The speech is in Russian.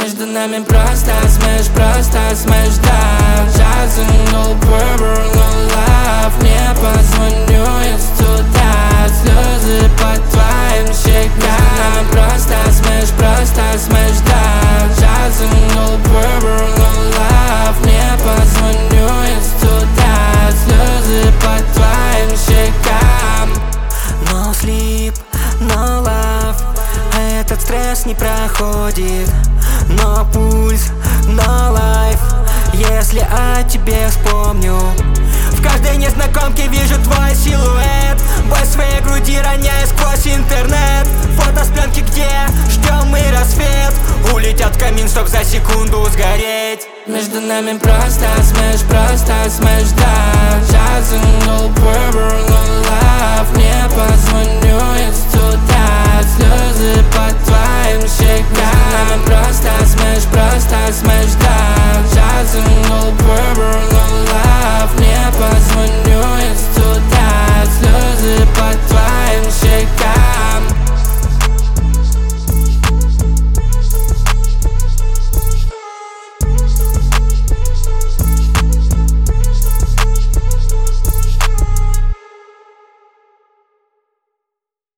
Между нами просто смеш, да. Just no purple, no love. Не позвоню из туда, слезы по твоим щекам. Между нами просто смеш, да. Just no purple, no love. Не позвоню из туда, слезы по твоим щекам. No sleep, no love. Этот стресс не проходит. No пульс, no life. Если о тебе вспомню, в каждой незнакомке вижу твой силуэт. Боль своей груди роняю сквозь интернет. Фото с пленки, где ждем мы рассвет. Улетят в камин, чтоб за секунду сгореть. Между нами просто смеш, да. Just no purple, no love. Не позвоню из туда, слезы по твоим щекам. Между нами просто смеш,